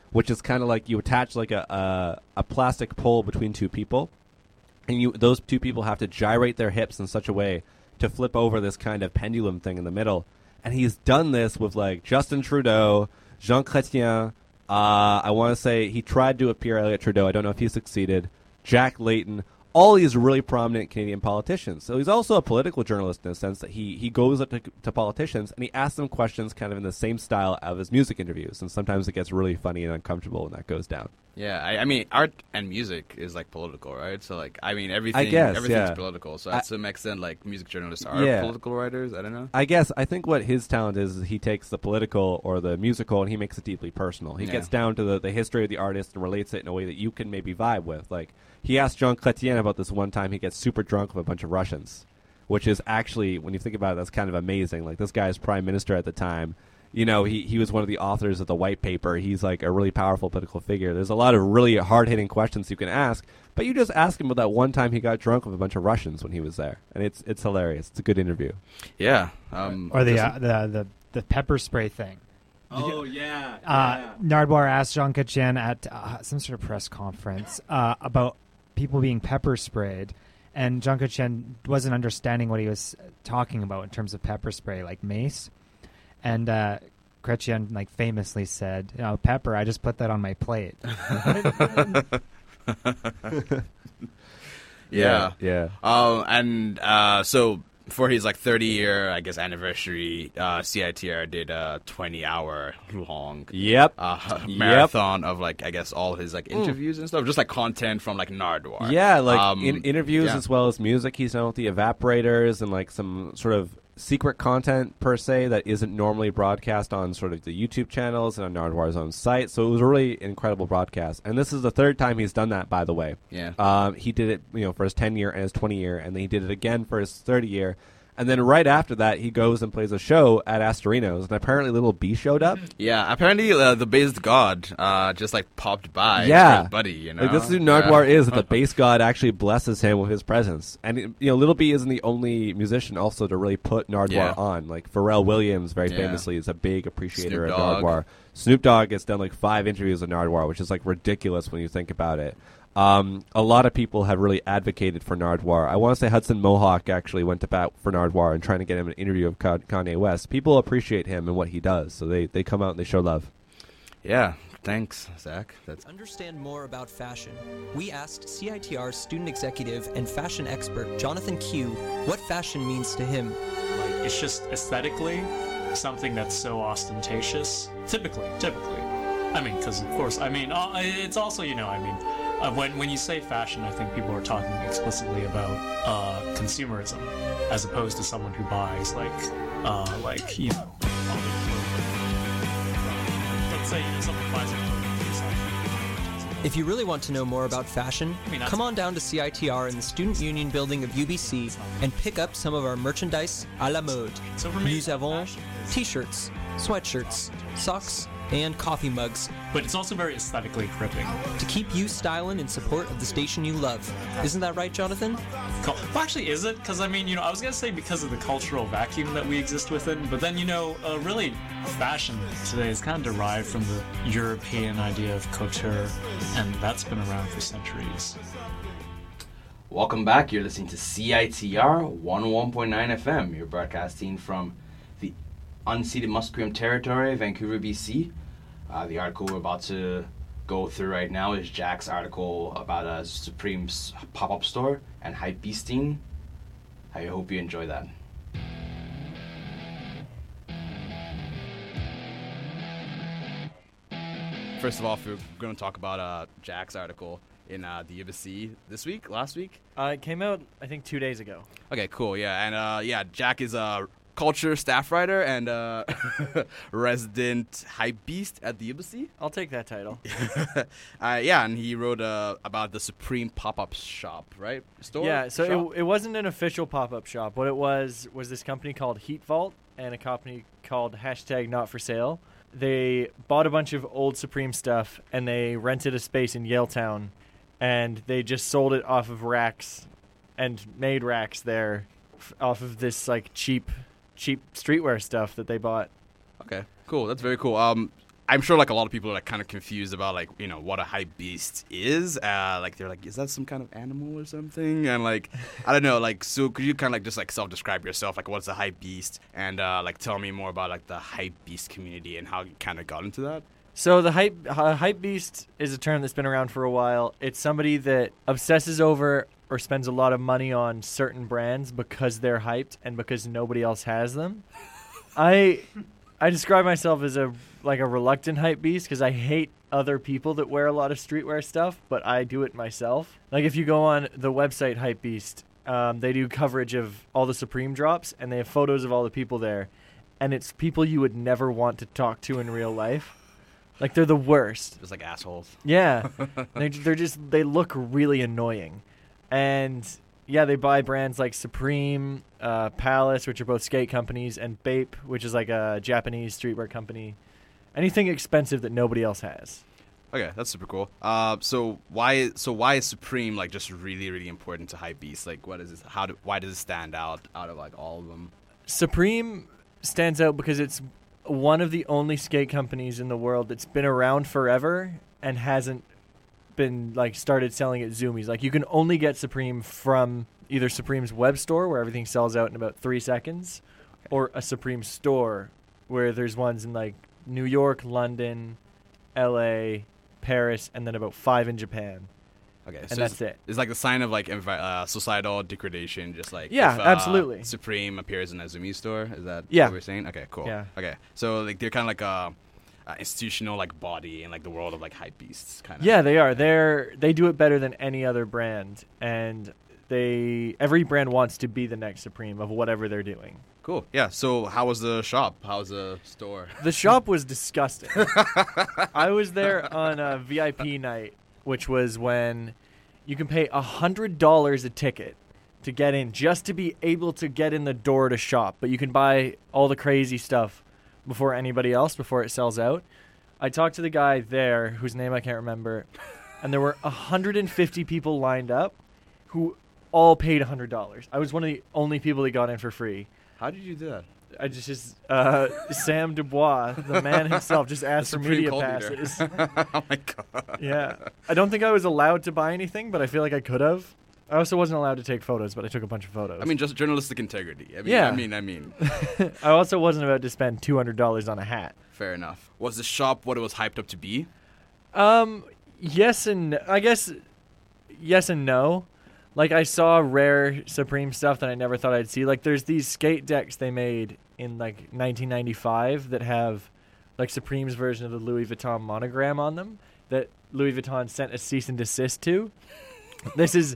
which is kind of like you attach like a, a a plastic pole between two people, and you those two people have to gyrate their hips in such a way to flip over this kind of pendulum thing in the middle. And he's done this with like Justin Trudeau, Jean Chrétien. Uh, I want to say he tried to appear Elliot Trudeau. I don't know if he succeeded. Jack Layton. All these really prominent Canadian politicians. So he's also a political journalist in the sense that he, he goes up to, to politicians and he asks them questions kind of in the same style of his music interviews. And sometimes it gets really funny and uncomfortable when that goes down. Yeah, I, I mean, art and music is like political, right? So like, I mean, everything, I guess, everything's yeah. political. So I, to some extent, like music journalists are yeah. political writers. I don't know. I guess I think what his talent is, is he takes the political or the musical and he makes it deeply personal. He Yeah. gets down to the, the history of the artist and relates it in a way that you can maybe vibe with. Like he asked Jean Chrétien about this one time he gets super drunk with a bunch of Russians, which is actually, when you think about it, that's kind of amazing. Like this guy's prime minister at the time. You know, he, he was one of the authors of the white paper. He's like a really powerful political figure. There's a lot of really hard-hitting questions you can ask, but you just ask him about that one time he got drunk with a bunch of Russians when he was there, and it's it's hilarious. It's a good interview. Yeah. Um, or the, uh, the the the pepper spray thing. Oh, yeah. Uh, Nardwuar asked Jean Chrétien at uh, some sort of press conference uh, about people being pepper sprayed, and Jean Chrétien wasn't understanding what he was talking about in terms of pepper spray, like mace. And uh, Chrétien, like, famously said, you know, pepper, I just put that on my plate. yeah. Yeah. Um, and uh, so for his, like, thirty-year, I guess, anniversary, uh, C I T R did a twenty-hour-long Yep. uh, Yep. marathon of, like, I guess, all his, like, Mm. interviews and stuff. Just, like, content from, like, Nardwuar. Yeah, like Um, in interviews yeah. as well as music. He's done with the Evaporators and like some sort of secret content per se that isn't normally broadcast on sort of the YouTube channels and on Nardwuar's own site. So it was a really incredible broadcast. And this is the third time he's done that, by the way. Yeah. Um, he did it, you know, for his ten year and his twenty year, and then he did it again for his thirty year. And then right after that, he goes and plays a show at Astorinos, and apparently Little B showed up. Yeah, apparently uh, the bass god uh, just like popped by. Yeah, His buddy, you know. Like, this is who Nardwuar Yeah. is. That the bass god actually blesses him with his presence, and you know, Little B isn't the only musician also to really put Nardwuar Yeah. on. Like Pharrell Williams, very Yeah. famously, is a big appreciator Snoop of Dogg. Nardwuar. Snoop Dogg has done like five interviews with Nardwuar, which is like ridiculous when you think about it. Um, a lot of people have really advocated for Nardwuar. I want to say Hudson Mohawk actually went to bat for Nardwuar and trying to get him an interview of Kanye West. People appreciate him and what he does, so they, they come out and they show love. Yeah, thanks, Zach. That's Understand more about fashion. We asked C I T R student executive and fashion expert Jonathan Q what fashion means to him. Like, it's just aesthetically something that's so ostentatious. Typically, typically. I mean, because of course, I mean, uh, it's also, you know, I mean, uh, when when you say fashion, I think people are talking explicitly about uh, consumerism, as opposed to someone who buys like, uh, like you know, all the clothing. Let's say you know, someone buys a clothing piece. If you really want to know more about fashion, come on down to C I T R in the Student Union building of U B C and pick up some of our merchandise à la mode. Nous avons t-shirts, sweatshirts, socks, and coffee mugs. But it's also very aesthetically gripping. To keep you styling in support of the station you love. Isn't that right, Jonathan? Well, actually, is it? Because, I mean, you know, I was going to say because of the cultural vacuum that we exist within, but then, you know, uh, really, fashion today is kind of derived from the European idea of couture, and that's been around for centuries. Welcome back. You're listening to C I T R one oh one point nine F M. You're broadcasting from the unceded Musqueam territory, Vancouver, B C. Uh, the article we're about to go through right now is Jack's article about a Supreme pop-up store and hype beasting. I hope you enjoy that. First of all, we're going to talk about uh, Jack's article in uh, the U B C this week, last week. Uh, it came out, I think, two days ago. Okay, cool. Yeah, and uh, yeah, Jack is a culture staff writer and uh, resident hype beast at the U B C. I'll take that title. uh, yeah, and he wrote uh, about the Supreme pop-up shop, right? Store. Yeah, so shop? it, it wasn't an official pop-up shop. What it was was this company called Heat Vault and a company called hashtag Not For Sale. They bought a bunch of old Supreme stuff and they rented a space in Yaletown, and they just sold it off of racks and made racks there f- off of this like cheap cheap streetwear stuff that they bought. Okay, cool. That's very cool. Um, I'm sure like a lot of people are like kind of confused about like you know what a hype beast is. Uh, like they're like, is that some kind of animal or something? And like I don't know. Like so, could you kind of like just like self-describe yourself? Like what's a hype beast? And uh, like tell me more about like the hype beast community and how you kind of got into that. So the hype uh, hype beast is a term that's been around for a while. It's somebody that obsesses over or spends a lot of money on certain brands because they're hyped and because nobody else has them. I I describe myself as a like a reluctant hype beast because I hate other people that wear a lot of streetwear stuff, but I do it myself. Like if you go on the website Hypebeast, um, they do coverage of all the Supreme drops, and they have photos of all the people there, and it's people you would never want to talk to in real life. Like they're the worst. Just like assholes. Yeah, they're, they're just they look really annoying, and yeah, they buy brands like Supreme, uh, Palace, which are both skate companies, and Bape, which is like a Japanese streetwear company. Anything expensive that nobody else has. Okay, that's super cool. Uh, so why so why is Supreme like just really really important to Hypebeast? Like, what is this? How do why does it stand out out of like all of them? Supreme stands out because it's one of the only skate companies in the world that's been around forever and hasn't been like started selling at Zoomies. Like you can only get Supreme from either Supreme's web store where everything sells out in about three seconds, okay, or a Supreme store where there's ones in like New York, London, L A, Paris, and then about five in Japan. Okay, and so that's it's, it. It's like a sign of like envi- uh, societal degradation, just like yeah, if, uh, absolutely. Supreme appears in a Zoomies store. Is that yeah. what we're saying? Okay, cool. Yeah. Okay, so like they're kind of like a, a institutional like body in like the world of like hype beasts, kind of. Yeah, they are. They're they do it better than any other brand, and they every brand wants to be the next Supreme of whatever they're doing. Cool. Yeah. So how was the shop? How was the store? The shop was disgusting. I was there on a V I P night, which was when you can pay a hundred dollars a ticket to get in, just to be able to get in the door to shop. But you can buy all the crazy stuff before anybody else, before it sells out. I talked to the guy there, whose name I can't remember, and there were one hundred fifty people lined up who all paid one hundred dollars. I was one of the only people that got in for free. How did you do that? I just, just uh, Sam Dubois, the man himself, just asked for media passes. Oh my god. Yeah, I don't think I was allowed to buy anything, but I feel like I could have. I also wasn't allowed to take photos, but I took a bunch of photos. I mean, just journalistic integrity. I mean, yeah. I mean, I mean. I also wasn't about to spend two hundred dollars on a hat. Fair enough. Was the shop what it was hyped up to be? Um, yes and I guess yes and no. Like, I saw rare Supreme stuff that I never thought I'd see. Like, there's these skate decks they made in, like, nineteen ninety-five that have, like, Supreme's version of the Louis Vuitton monogram on them that Louis Vuitton sent a cease and desist to. This is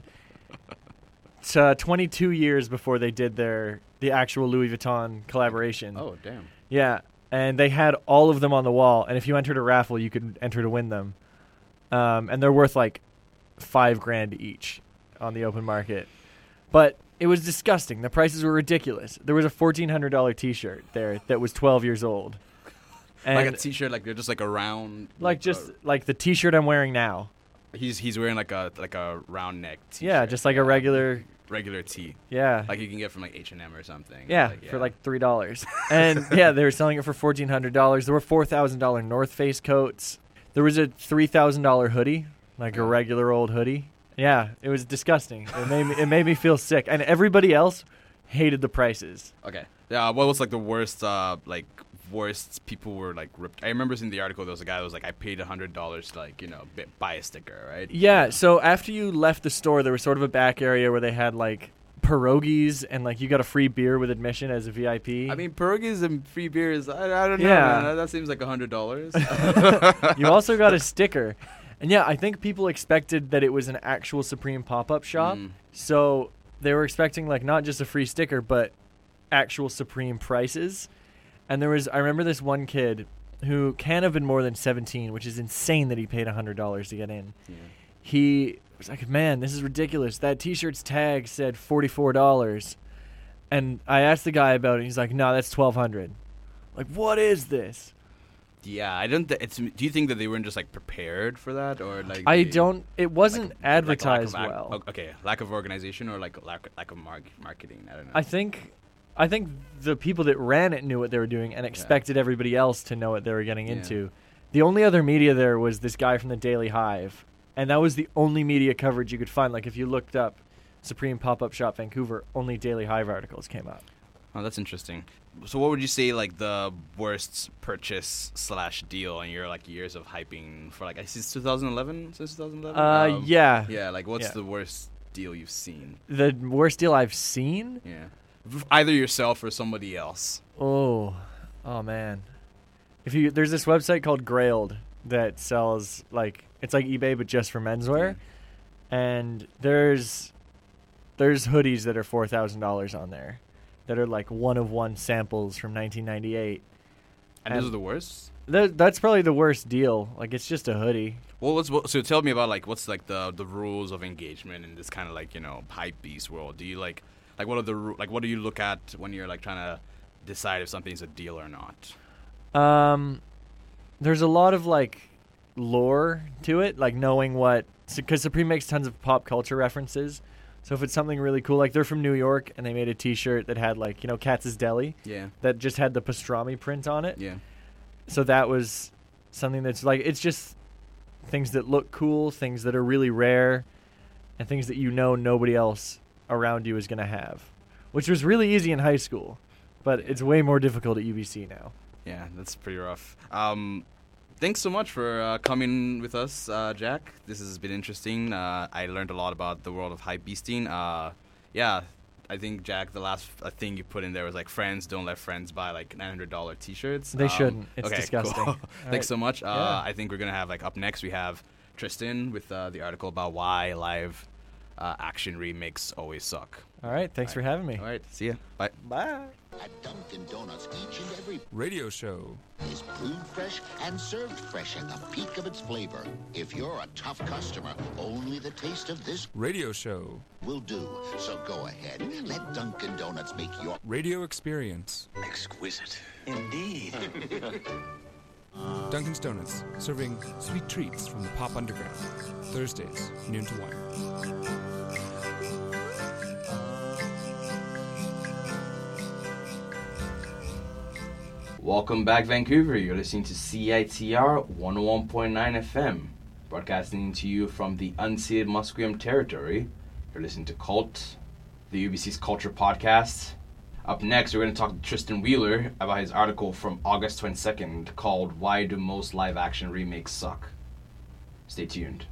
uh, twenty-two years before they did their the actual Louis Vuitton collaboration. Oh, damn. Yeah, and they had all of them on the wall, and if you entered a raffle, you could enter to win them. Um, and they're worth, like, five grand each on the open market. But it was disgusting. The prices were ridiculous. There was a fourteen hundred dollars t-shirt there that was twelve years old. And like a t-shirt, like they're just like a round, like just uh, like the t-shirt I'm wearing now. He's he's wearing like a like a round neck t-shirt. Yeah, just like a regular regular tee. Yeah, like you can get from like H and M or something. Yeah, like, yeah. for like three dollars. And yeah, they were selling it for fourteen hundred dollars. There were four thousand dollar North Face coats. There was a three thousand dollar hoodie, like yeah. a regular old hoodie. Yeah, it was disgusting. It made me, it made me feel sick, and everybody else hated the prices. Okay. Yeah. What was like the worst? Uh, like worst people were like ripped. I remember in the article there was a guy that was like, I paid a hundred dollars to like you know buy a sticker, right? Yeah. So after you left the store, there was sort of a back area where they had like pierogies and like you got a free beer with admission as a V I P. I mean, pierogies and free beers. I, I don't know. Yeah. Man. That seems like a hundred dollars. You also got a sticker. And yeah, I think people expected that it was an actual Supreme pop-up shop. Mm. So they were expecting like not just a free sticker, but actual Supreme prices. And there was, I remember this one kid who can have been more than seventeen, which is insane that he paid one hundred dollars to get in. Yeah. He was like, man, this is ridiculous. That t-shirt's tag said forty-four dollars. And I asked the guy about it. He's like, no, that's twelve hundred dollars. Like, what is this? Yeah, I don't. Th- it's. Do you think that they weren't just like prepared for that, or like? I they, don't. It wasn't like, advertised like well. Ac- okay, lack of organization or like lack lack of mar- marketing. I don't know. I think, I think the people that ran it knew what they were doing and expected yeah. everybody else to know what they were getting yeah. into, The only other media there was this guy from the Daily Hive, and that was the only media coverage you could find. Like if you looked up Supreme Pop-Up Shop Vancouver, only Daily Hive articles came up. Oh, that's interesting. So what would you say like the worst purchase slash deal in your like years of hyping for like I see twenty eleven since twenty eleven? Uh, yeah. Yeah, like what's Yeah. the worst deal you've seen? The worst deal I've seen? Yeah. Either yourself or somebody else. Oh, oh man. If you there's this website called Grailed that sells like it's like eBay but just for menswear, and there's there's hoodies that are four thousand dollars on there, that are like one of one samples from nineteen ninety-eight. And, and those are the worst. Th- that's probably the worst deal. Like it's just a hoodie. Well, let's so tell me about like what's like the the rules of engagement in this kind of like you know hype beast world. Do you like like what are the ru- like what do you look at when you're like trying to decide if something's a deal or not? Um, there's a lot of like lore to it, like knowing what, because Supreme makes tons of pop culture references. So if it's something really cool, like they're from New York and they made a T-shirt that had like you know Katz's Deli, yeah, that just had the pastrami print on it. Yeah. So that was something that's like it's just things that look cool, things that are really rare, and things that you know nobody else around you is gonna have, which was really easy in high school, but it's way more difficult at U B C now. Yeah, that's pretty rough. Um, thanks so much for uh, coming with us, uh, Jack. This has been interesting. Uh, I learned a lot about the world of hypebeasting. Uh, yeah, I think, Jack, the last uh, thing you put in there was like, friends don't let friends buy like nine hundred dollars T-shirts. They um, shouldn't. It's okay, disgusting. Cool. All Thanks right. so much. Uh, Yeah. I think we're going to have like up next, we have Tristan with uh, the article about why live uh, action remakes always suck. All right. Thanks for having me. All right. See ya. Bye. Bye. At Dunkin' Donuts, each and every radio show is brewed fresh and served fresh at the peak of its flavor. If you're a tough customer, only the taste of this radio show will do. So go ahead, let Dunkin' Donuts make your radio experience exquisite. Indeed. Dunkin's Donuts, serving sweet treats from the pop underground. Thursdays, noon to one. Welcome back, Vancouver. You're listening to C I T R one oh one point nine F M, broadcasting to you from the unceded Musqueam territory. You're listening to Cult, the U B C's culture podcast. Up next, we're going to talk to Tristan Wheeler about his article from August twenty-second called Why Do Most Live Action Remakes Suck? Stay tuned.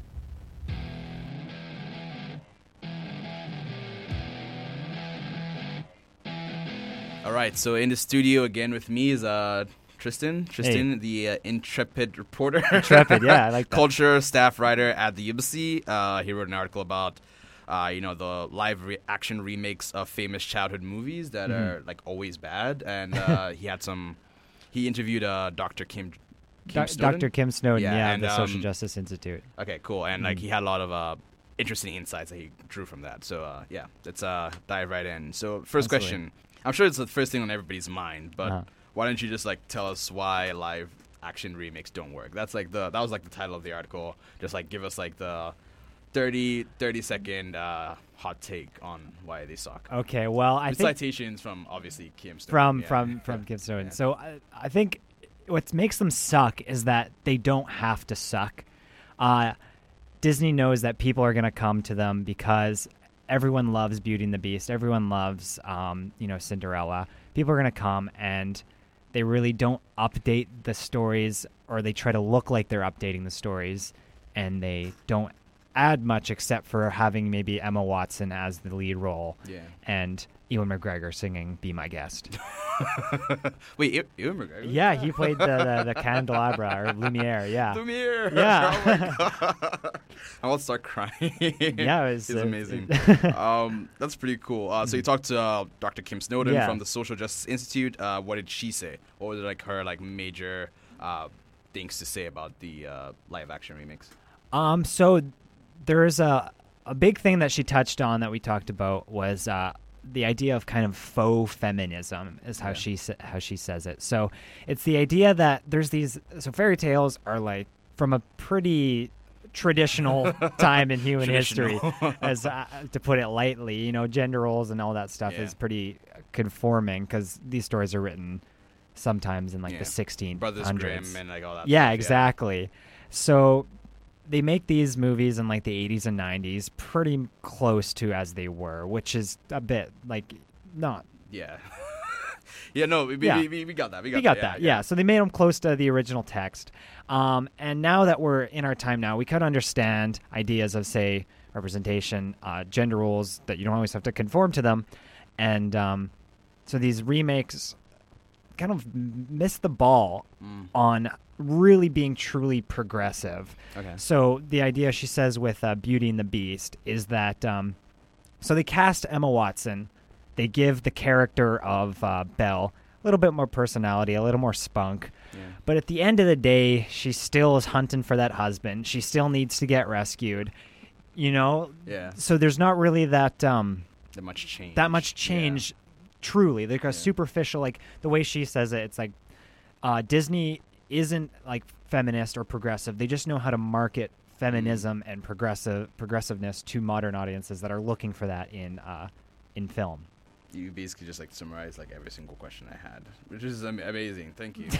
All right, so in the studio again with me is uh, Tristan. Tristan, Hey. the uh, intrepid reporter. Intrepid, yeah, I like that. Culture staff writer at the U B C. Uh, he wrote an article about, uh, you know, the live re- action remakes of famous childhood movies that Mhm. are like always bad. And uh, he had some. He interviewed uh, Doctor Kim. Kim Doc- Snowden? Doctor Kim Snowden, yeah, and, the Social um, Justice Institute. Okay, cool. And like Mhm. he had a lot of uh, interesting insights that he drew from that. So uh, yeah, let's uh, dive right in. So first Absolutely. question. I'm sure it's the first thing on everybody's mind, but Uh-huh. why don't you just like tell us why live action remakes don't work? That's like the that was like the title of the article. Just like give us like the thirty, thirty second uh, hot take on why they suck. Okay, well, I With think citations from obviously Kim Snowden. from yeah. from from Kim Snowden. So I, I think what makes them suck is that they don't have to suck. Uh, Disney knows that people are going to come to them because everyone loves Beauty and the Beast. Everyone loves, um, you know, Cinderella. People are going to come, and they really don't update the stories, or they try to look like they're updating the stories, and they don't add much except for having maybe Emma Watson as the lead role. Yeah. And Ewan McGregor singing "Be My Guest." Wait, Ew- Ewan McGregor? Yeah, he played the the, the candelabra or Lumiere. Yeah, Lumiere. Yeah. Oh my God. I will start crying. Yeah, it was, It's uh, amazing. um, that's pretty cool. Uh, so you talked to uh, Doctor Kim Snowden Yeah. from the Social Justice Institute. Uh, what did she say? What were like her like major uh, things to say about the uh, live action remakes? Um, so there is a a big thing that she touched on that we talked about was uh, the idea of kind of faux feminism is how Yeah. she sa- how she says it. So it's the idea that there's these so fairy tales are like from a pretty traditional time in human history, Traditional. as uh, to put it lightly. You know, gender roles and all that stuff Yeah. is pretty conforming because these stories are written sometimes in like Yeah. the sixteen hundreds. Brothers Grimm and, like, all that Yeah, stuff, yeah. exactly. So they make these movies in like the eighties and nineties pretty close to as they were, which is a bit like not. Yeah. yeah, no, we, Yeah. we, we, we got that. We got, We got that. that, yeah. So they made them close to the original text. Um, and now that we're in our time now, we could understand ideas of, say, representation, uh, gender roles, that you don't always have to conform to them. And um, so these remakes kind of m- miss the ball Mm. on really being truly progressive. Okay. So the idea, she says, with uh, Beauty and the Beast is that, um, so they cast Emma Watson. They give the character of uh, Belle a little bit more personality, a little more spunk. Yeah. But at the end of the day, she still is hunting for that husband. She still needs to get rescued. You know? Yeah. So there's not really that um, That much change. that much change. Truly, like a superficial, like the way she says it. It's like uh, Disney isn't like feminist or progressive. They just know how to market feminism and progressive progressiveness to modern audiences that are looking for that in uh, in film. You basically just like summarize like every single question I had, which is am- amazing. Thank you.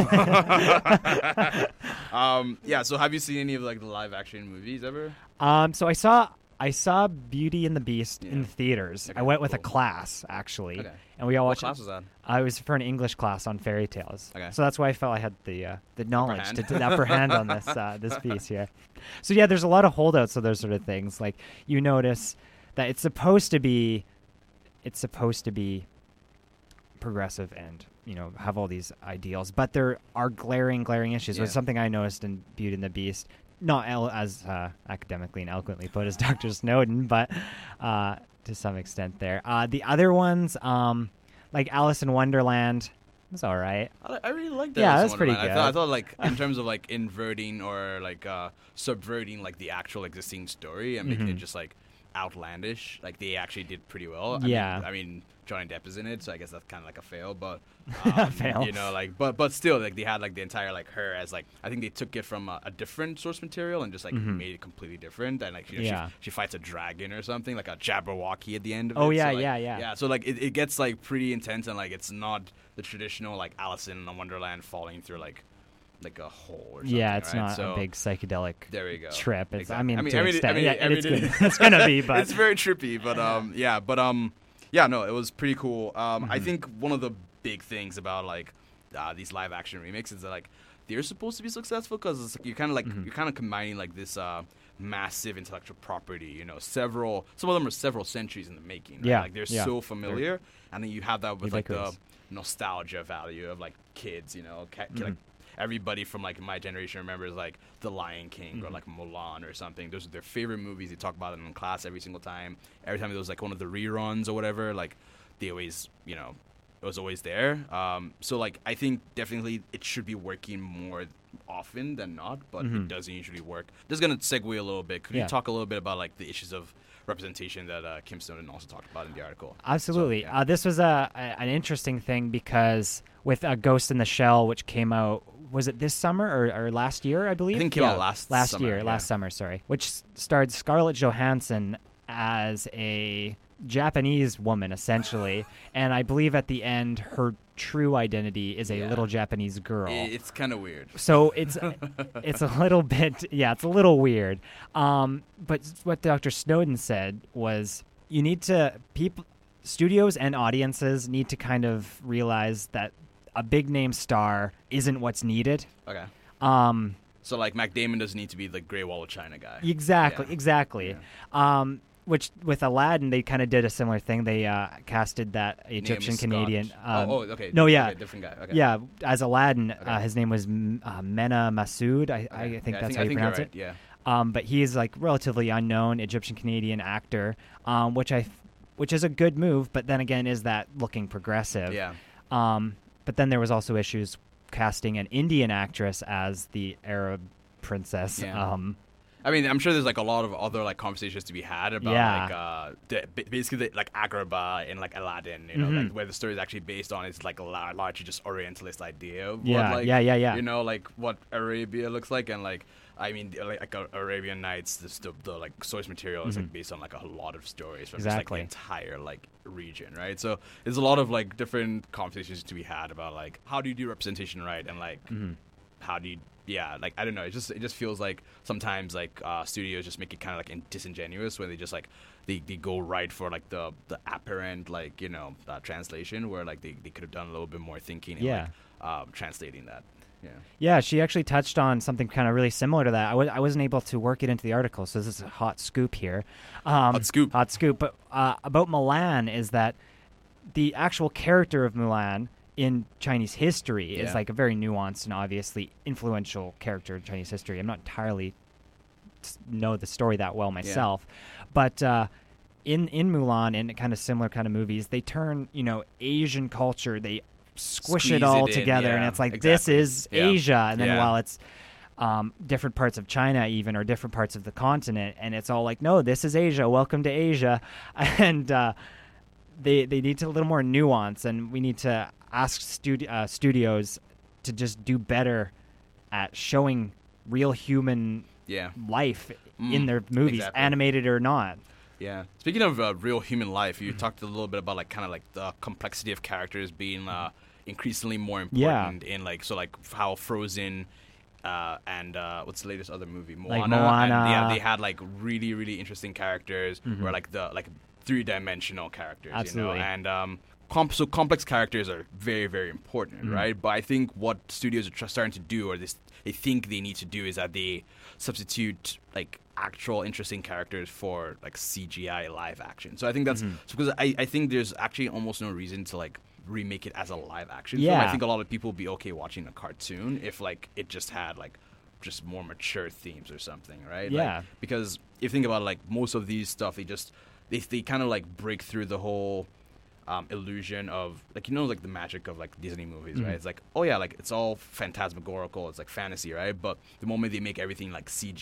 um, yeah. So have you seen any of like the live action movies ever? Um, so I saw I saw Beauty and the Beast in Yeah. theaters. Okay, I went with a cool. class actually, Okay. and we all What watched. class was that? I was for an English class on fairy tales. Okay. So that's why I felt I had the uh, the knowledge hand. to, to the upper hand on this uh, this piece here. So yeah, there's a lot of holdouts of those sort of things. Like you notice that it's supposed to be, it's supposed to be progressive and you know have all these ideals, but there are glaring glaring issues. Yeah. It's something I noticed in Beauty and the Beast. Not el- as uh, academically and eloquently put as Doctor Snowden, but uh, to some extent there. Uh, the other ones, um, like Alice in Wonderland, was all right. I, I really like that. Yeah, Alice that's in pretty Wonderland. I thought, I good. thought like in terms of like inverting or like uh, subverting like the actual existing story and making it Mhm. just like outlandish, like they actually did pretty well. I Yeah. Mean, I mean, Johnny Depp is in it, so I guess that's kind of like a fail, but um, Fail. you know, like but but still, like they had like the entire like her as like I think they took it from a, a different source material and just like Mhm. made it completely different, and like you know, Yeah. she, she fights a dragon or something like a Jabberwocky at the end of Oh, it. yeah, so, like, yeah, yeah. Yeah, so like it, it gets like pretty intense and like it's not the traditional like Alice in Wonderland falling through like like a hole or something. Yeah, it's right? not So- a big psychedelic there we go. trip. It's, Exactly. I mean, I mean, to I an mean, extent. I mean, yeah, I and mean, it's, it- good. it's gonna be, but it's very trippy. But um, yeah, but um, yeah, no, it was pretty cool. Um, I Mhm. think one of the big things about like uh, these live action remakes is that like they're supposed to be successful because you're kind of like Mhm. you're kind of combining like this uh massive intellectual property. You know, several some of them are several centuries in the making. Right? Yeah, like they're yeah. so familiar, and then you have that with like the Ubiquitous. nostalgia value of like kids. You know, ca- Mhm. like everybody from like my generation remembers like The Lion King or Mhm. like Mulan or something. Those are their favorite movies. They talk about it in class every single time. Every time there was like one of the reruns or whatever, like they always, you know, it was always there. Um, so like I think definitely it should be working more often than not, but Mhm. it doesn't usually work. Just gonna segue a little bit. Could Yeah. you talk a little bit about like the issues of representation that uh, Kim Snowden also talked about in the article? Absolutely. So, yeah. uh, this was a, a an interesting thing because with uh, Ghost in the Shell, which came out, was it this summer or, or last year, I believe? I think it came out last last summer, year, yeah. last summer, sorry. Which s- starred Scarlett Johansson as a Japanese woman, essentially. And I believe at the end, her true identity is a Yeah. little Japanese girl. I- It's kind of weird. So it's it's a little bit yeah, it's a little weird. Um, but what Doctor Snowden said was you need to people studios and audiences need to kind of realize that a big name star isn't what's needed. Okay. Um, So like Mac Damon doesn't need to be the Great Wall of China guy. Exactly, Yeah. exactly. Um, which with Aladdin, they kind of did a similar thing. They uh, casted that Egyptian is Canadian. Scott. Um, Oh, oh, okay. No, yeah, Okay, different guy. Okay. Yeah, as Aladdin, Okay. uh, his name was M- uh, Mena Masood. I, I Okay. think Yeah, I that's think- how I you think you're pronounce right, it. yeah. Um, but he is like relatively unknown Egyptian Canadian actor, um, which I, th- which is a good move. But then again, is that looking progressive? Yeah. Um, but then there was also issues casting an Indian actress as the Arab princess. Yeah. Um, I mean, I'm sure there's like a lot of other like conversations to be had about Yeah. like uh, the, basically the, like Agrabah and like Aladdin, you know, Mhm. like where the story is actually based on. It's like a la- largely just Orientalist idea of Yeah, what, like, yeah, yeah, yeah. you know, like what Arabia looks like, and like I mean, like, like uh, Arabian Nights, the, the, the like source material is Mhm. like based on like a lot of stories from Exactly. just, like, the entire like region, right? So there's a lot of like different conversations to be had about like how do you do representation right, and like Mhm. how do you yeah like I don't know, it just it just feels like sometimes like uh studios just make it kind of like in- disingenuous when they just like they, they go right for like the the apparent like you know uh, translation where like they, they could have done a little bit more thinking and Yeah. like um, translating that. Yeah. Yeah, she actually touched on something kind of really similar to that. I w- I wasn't able to work it into the article, so this is a hot scoop here. Um, Hot scoop. Hot scoop. But uh, about Mulan is that the actual character of Mulan in Chinese history is Yeah. like a very nuanced and obviously influential character in Chinese history. I'm not entirely s- know the story that well myself, but uh, in in Mulan and kind of similar kind of movies, they turn you know Asian culture, they squish Squeeze it all it in, together, and yeah, it's like this exactly. is Yeah. Asia, and then Yeah. while it's um, different parts of China even or different parts of the continent, and it's all like no, this is Asia, welcome to Asia, and uh, they they need to a little more nuance, and we need to ask studi- uh, studios to just do better at showing real human Yeah. life Mm, in their movies, exactly. animated or not. Yeah. Speaking of uh, real human life, you talked a little bit about like kind of like the complexity of characters being uh, increasingly more important in like so like how Frozen uh, and uh, what's the latest other movie Moana, Like Moana. And, yeah, they had like really really interesting characters Mhm. where like the like three dimensional characters, Absolutely. you know, and um, com- so complex characters are very very important, Mhm. right? But I think what studios are tr- starting to do, or this they think they need to do, is that they substitute like actual interesting characters for like C G I live action. So I think that's Mhm. so because I, I think there's actually almost no reason to like remake it as a live action film. I Yeah. think a lot of people would be okay watching a cartoon if like it just had like just more mature themes or something, right? Yeah. Like, because if you think about it, like most of these stuff, they just they they kind of like break through the whole um, illusion of like you know like the magic of like Disney movies, Mhm. right? It's like oh yeah, like it's all phantasmagorical, it's like fantasy, right? But the moment they make everything like C G